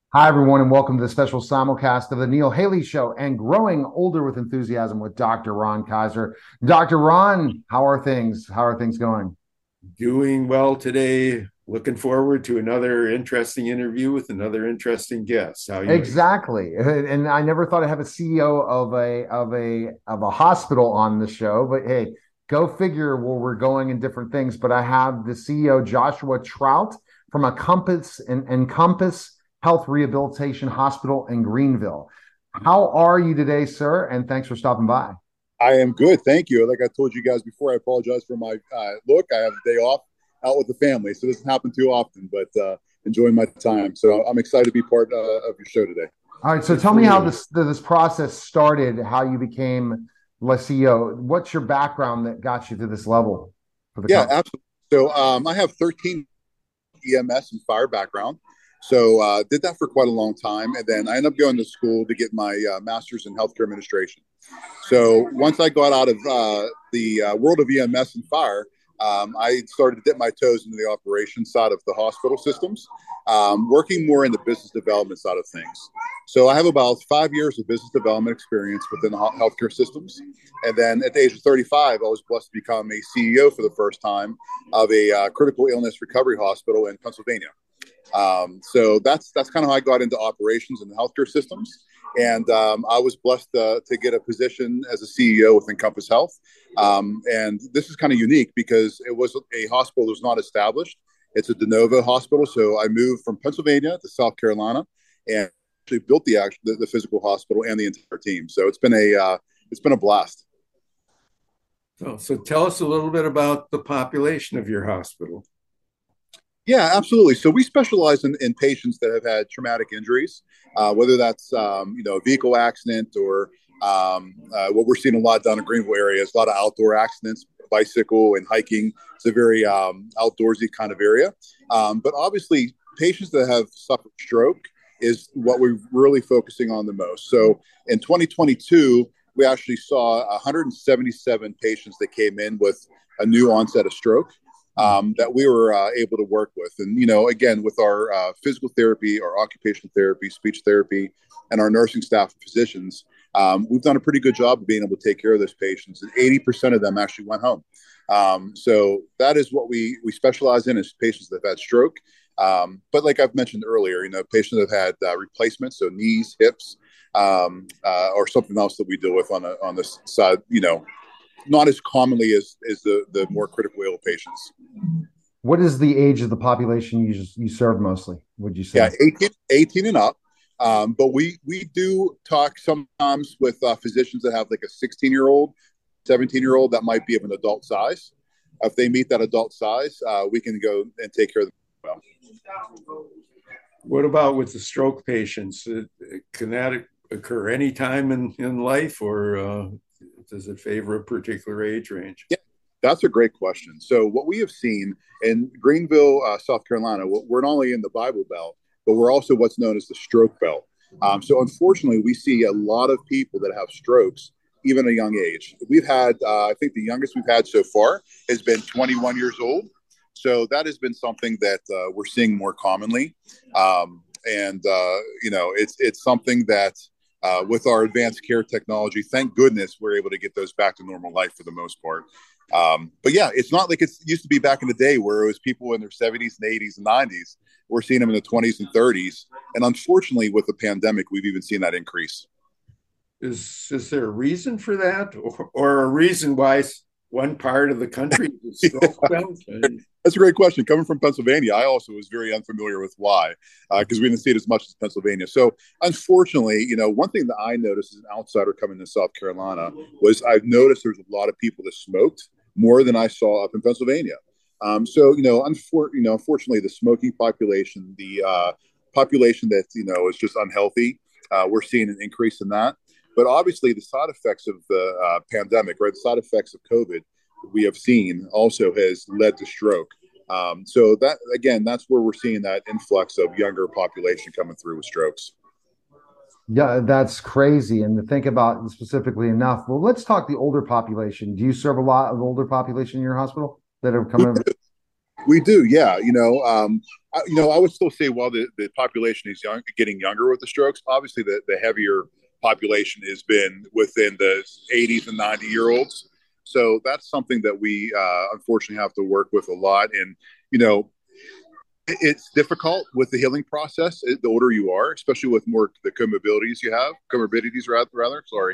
Hi, everyone, and welcome to the special simulcast of the Neil Haley Show and Growing Older with Enthusiasm with Dr. Ron Kaiser. Dr. Ron, how are things? How are things going? Doing well today. Looking forward to another interesting interview with another interesting guest. How you doing? Exactly. And I never thought I'd have a CEO of a hospital on the show, but hey, go figure where we're going in different things. But I have the CEO Joshua Trout from a Compass Health Rehabilitation Hospital in Greenville. How are you today, sir? And thanks for stopping by. I am good, thank you. Like I told you guys before, I apologize for my look. I have a day off out with the family, so it doesn't happen too often. But enjoying my time, so I'm excited to be part of your show today. All right, so Good tell for me how me. this process started, how you became the CEO. What's your background that got you to this level for the Yeah, company? absolutely. So I have 13 EMS and fire background. So did that for quite a long time, and then I ended up going to school to get my master's in healthcare administration. So once I got out of the world of EMS and fire, I started to dip my toes into the operations side of the hospital systems, working more in the business development side of things. So I have about 5 years of business development experience within the healthcare systems. And then at the age of 35, I was blessed to become a CEO for the first time of a critical illness recovery hospital in Pennsylvania. So that's kind of how I got into operations and healthcare systems. And I was blessed to get a position as a CEO within Compass Health. And this is kind of unique because it was a hospital that was not established. It's a de novo hospital. So I moved from Pennsylvania to South Carolina and actually built the physical hospital and the entire team. So it's been a blast. So tell us a little bit about the population of your hospital. Yeah, absolutely. So we specialize in patients that have had traumatic injuries, whether that's a vehicle accident or what we're seeing a lot down in Greenville area is a lot of outdoor accidents, bicycle and hiking. It's a very outdoorsy kind of area. But obviously, patients that have suffered stroke is what we're really focusing on the most. So in 2022, we actually saw 177 patients that came in with a new onset of stroke that we were able to work with. And, again, with our physical therapy, our occupational therapy, speech therapy, and our nursing staff and physicians, we've done a pretty good job of being able to take care of those patients. And 80% of them actually went home. So that is what we specialize in is patients that have had stroke. But like I've mentioned earlier, patients that have had replacements, so knees, hips, or something else that we deal with on this side, not as commonly as the more critical ill patients. What is the age of the population you serve mostly, would you say? Yeah, 18 and up. But we do talk sometimes with physicians that have like a 16-year-old, 17-year-old that might be of an adult size. If they meet that adult size, we can go and take care of them well. What about with the stroke patients? Can that occur anytime in life, or does it favor a particular age range? Yeah, that's a great question. So what we have seen in Greenville, South Carolina, we're not only in the Bible Belt, but we're also what's known as the stroke belt. So unfortunately, we see a lot of people that have strokes even at a young age. We've had, I think the youngest we've had so far has been 21 years old. So that has been something that we're seeing more commonly. And it's something that with our advanced care technology, thank goodness we're able to get those back to normal life for the most part. But yeah, it's not like it used to be back in the day where it was people in their 70s and 80s and 90s. We're seeing them in the 20s and 30s. And unfortunately, with the pandemic, we've even seen that increase. Is there a reason for that, or a reason why one part of the country is stroke belt? That's a great question. Coming from Pennsylvania, I also was very unfamiliar with why, because we didn't see it as much as Pennsylvania. So, unfortunately, one thing that I noticed as an outsider coming to South Carolina was I've noticed there's a lot of people that smoked more than I saw up in Pennsylvania. Unfortunately, the smoking population, the population that is just unhealthy, we're seeing an increase in that. But obviously, the side effects of the pandemic, right? The side effects of COVID we have seen also has led to stroke. So that again, that's where we're seeing that influx of younger population coming through with strokes. Yeah, that's crazy. And to think about specifically enough, well, let's talk the older population. Do you serve a lot of older population in your hospital that have come in? We do, yeah. I would still say while the population is getting younger with the strokes, obviously the heavier population has been within the 80s and 90-year-olds. So that's something that we unfortunately have to work with a lot. And, you know, it's difficult with the healing process the older you are, especially with more the comorbidities rather. Sorry.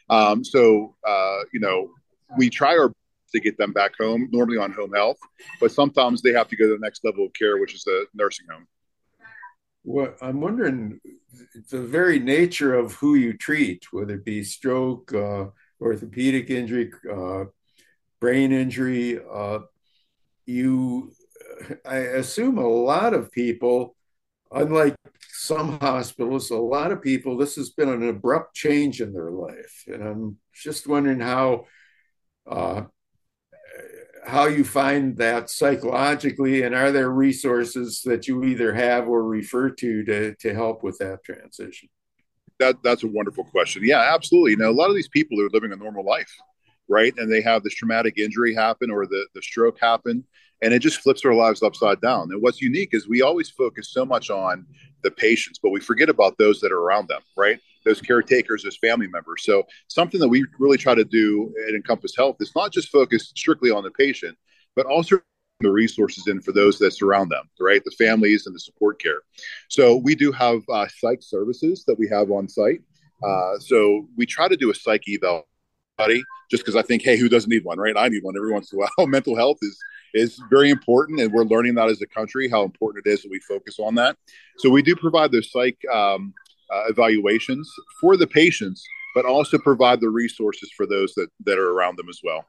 We try our to get them back home, normally on home health, but sometimes they have to go to the next level of care, which is the nursing home. What I'm wondering, the very nature of who you treat, whether it be stroke, orthopedic injury, brain injury, you, I assume a lot of people, unlike some hospitals, a lot of people, this has been an abrupt change in their life. And I'm just wondering uh, how you find that psychologically, and are there resources that you either have or refer to help with that transition? That's a wonderful question. Yeah, absolutely. A lot of these people are living a normal life, right? And they have this traumatic injury happen or the stroke happen, and it just flips their lives upside down. And what's unique is we always focus so much on the patients, but we forget about those that are around them, right? Those caretakers, those family members. So something that we really try to do at Encompass Health is not just focus strictly on the patient, but also the resources in for those that surround them, right? The families and the support care. So we do have psych services that we have on site. So we try to do a psych eval just because I think, hey, who doesn't need one, right? I need one every once in a while. Mental health is very important, and we're learning that as a country how important it is that we focus on that. So we do provide those psych evaluations for the patients, but also provide the resources for those that are around them as well.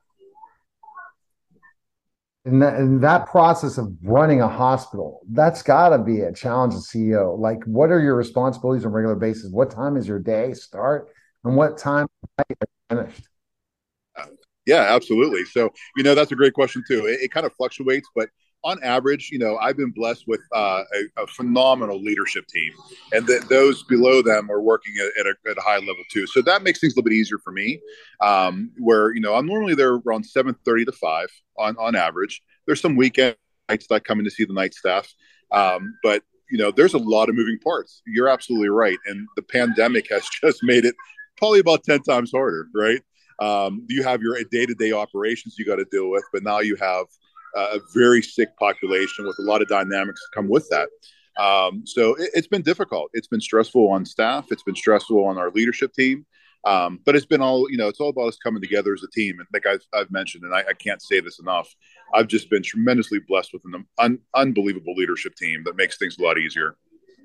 And that process of running a hospital, that's got to be a challenge as CEO. Like, what are your responsibilities on a regular basis? What time is your day start, and what time are you finished? Yeah, absolutely. So, that's a great question too. It kind of fluctuates, but on average, I've been blessed with a phenomenal leadership team, and those below them are working at a high level too. So that makes things a little bit easier for me. Where I'm normally there around 7:30 to 5 on average. There's some weekend nights that I come in to see the night staff, but there's a lot of moving parts. You're absolutely right, and the pandemic has just made it probably about 10 times harder, right? You have your day-to-day operations you got to deal with, but now you have a very sick population with a lot of dynamics that come with that. So it's been difficult. It's been stressful on staff. It's been stressful on our leadership team. But it's been it's all about us coming together as a team. And like I've mentioned, and I can't say this enough, I've just been tremendously blessed with an unbelievable leadership team that makes things a lot easier.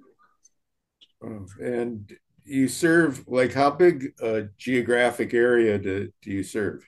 And you serve, like, how big a geographic area do you serve?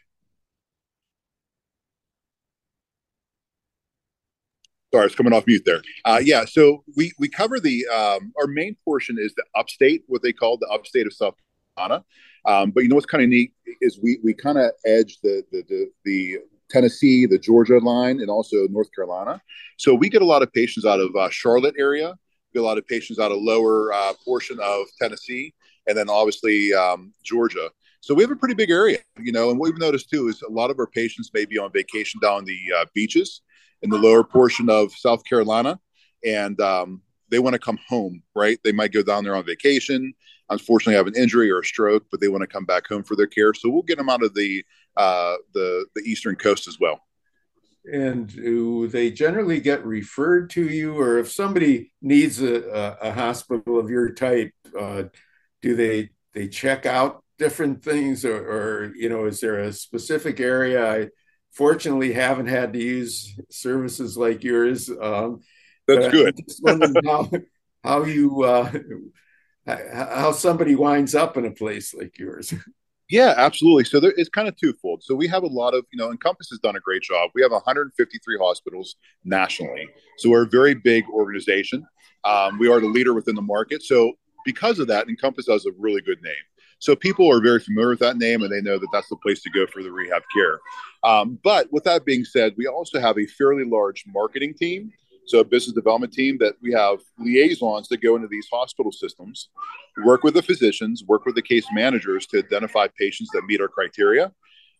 Sorry, I was coming off mute there. Yeah, so we cover our main portion is the upstate, what they call the upstate of South Carolina. But what's kind of neat is we kind of edge the Tennessee, the Georgia line, and also North Carolina. So we get a lot of patients out of Charlotte area. We get a lot of patients out of lower portion of Tennessee, and then obviously Georgia. So we have a pretty big area, and what we've noticed too is a lot of our patients may be on vacation down the beaches in the lower portion of South Carolina, and they want to come home, right? They might go down there on vacation, unfortunately have an injury or a stroke, but they want to come back home for their care. So we'll get them out of the eastern coast as well. And do they generally get referred to you, or if somebody needs a hospital of your type, do they check out different things, or is there a specific area? I fortunately haven't had to use services like yours. That's good. I'm just wondering how you how somebody winds up in a place like yours. Yeah, absolutely. So it's kind of twofold. So we have a lot of, Encompass has done a great job. We have 153 hospitals nationally. So we're a very big organization. We are the leader within the market. So because of that, Encompass has a really good name. So people are very familiar with that name, and they know that that's the place to go for the rehab care. But with that being said, we also have a fairly large marketing team. So a business development team that we have liaisons that go into these hospital systems, work with the physicians, work with the case managers to identify patients that meet our criteria.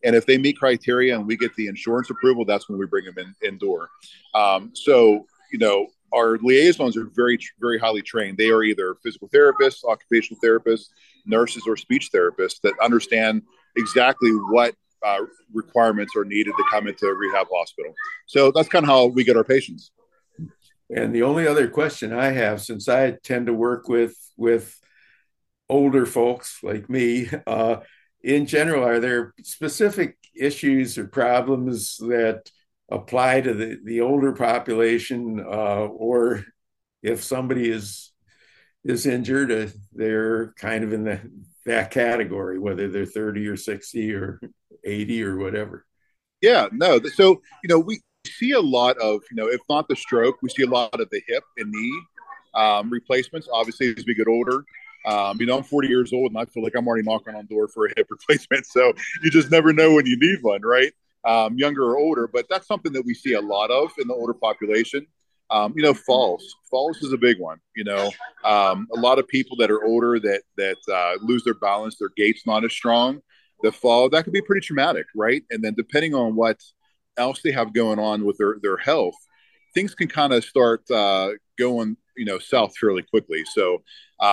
And if they meet criteria and we get the insurance approval, that's when we bring them indoor. So, our liaisons are very, very highly trained. They are either physical therapists, occupational therapists, nurses, or speech therapists that understand exactly what requirements are needed to come into a rehab hospital. So that's kind of how we get our patients. And the only other question I have, since I tend to work with older folks like me, in general, are there specific issues or problems that apply to the older population, or if somebody is injured, they're kind of in that category, whether they're 30 or 60 or 80 or whatever? Yeah, no. So, we see a lot of, if not the stroke, we see a lot of the hip and knee replacements, obviously, as we get older. I'm 40 years old and I feel like I'm already knocking on the door for a hip replacement. So you just never know when you need one, right? Younger or older, but that's something that we see a lot of in the older population. Falls is a big one. A lot of people that are older that lose their balance, their gait's not as strong. The fall, that could be pretty traumatic, right? And then depending on what else they have going on with their health, things can kind of start going, south fairly quickly. So,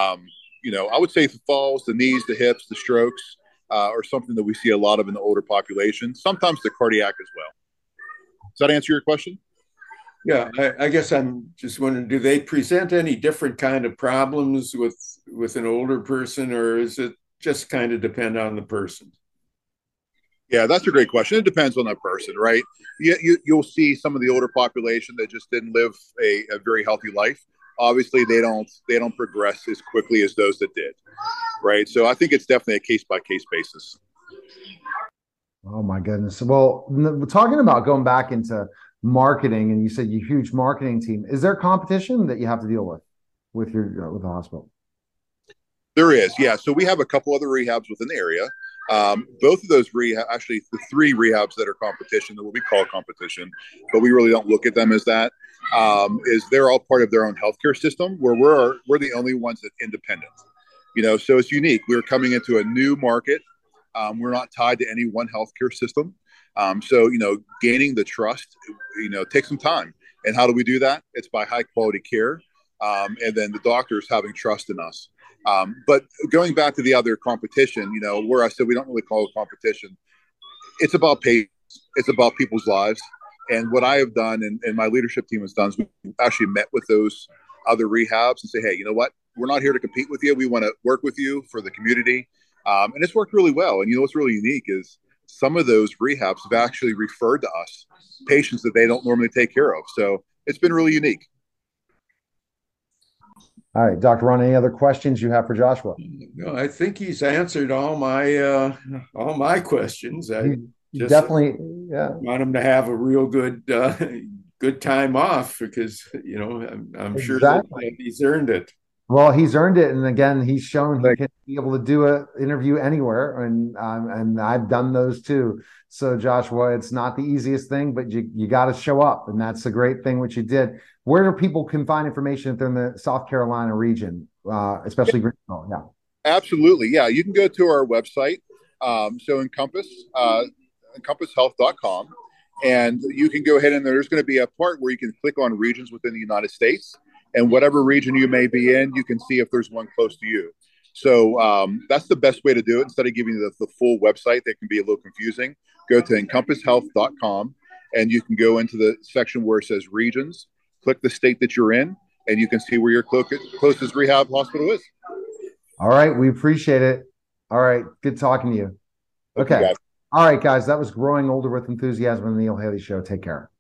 I would say the falls, the knees, the hips, the strokes are something that we see a lot of in the older population, sometimes the cardiac as well. Does that answer your question? Yeah, I guess I'm just wondering, do they present any different kind of problems with an older person, or is it just kind of depend on the person? Yeah, that's a great question. It depends on that person, right? You'll see some of the older population that just didn't live a very healthy life. Obviously, they don't progress as quickly as those that did, right? So I think it's definitely a case by case basis. Oh my goodness. Well, talking about going back into marketing, and you said you huge marketing team. Is there competition that you have to deal with with the hospital? There is, yeah. So we have a couple other rehabs within the area. Both of those actually the three rehabs that are competition, that what we call competition, but we really don't look at them as that. Is they're all part of their own healthcare system, where we're the only ones that independent. So it's unique. We're coming into a new market. We're not tied to any one healthcare system. So gaining the trust, takes some time. And how do we do that? It's by high quality care, and then the doctors having trust in us. But going back to the other competition, where I said we don't really call it competition, it's about patients, it's about people's lives. And what I have done and my leadership team has done is we've actually met with those other rehabs and say, hey, you know what? We're not here to compete with you. We want to work with you for the community. And it's worked really well. And what's really unique is some of those rehabs have actually referred to us patients that they don't normally take care of. So it's been really unique. All right, Dr. Ron, any other questions you have for Joshua? No, I think he's answered all my questions. I just definitely, yeah, want him to have a real good time off, because I'm sure that he's earned it. Well, he's earned it, and again, he's shown he can be able to do an interview anywhere, and I've done those too. So, Joshua, it's not the easiest thing, but you got to show up, and that's a great thing what you did. Where do people can find information if they're in the South Carolina region, especially Greenville? Yeah, absolutely. Yeah, you can go to our website, so encompasshealth.com, and you can go ahead and there's going to be a part where you can click on regions within the United States. And whatever region you may be in, you can see if there's one close to you. So that's the best way to do it. Instead of giving you the full website, that can be a little confusing. Go to encompasshealth.com, and you can go into the section where it says regions, click the state that you're in, and you can see where your closest rehab hospital is. All right. We appreciate it. All right. Good talking to you. Okay. All right, guys. That was Growing Older with Enthusiasm on the Neil Haley Show. Take care.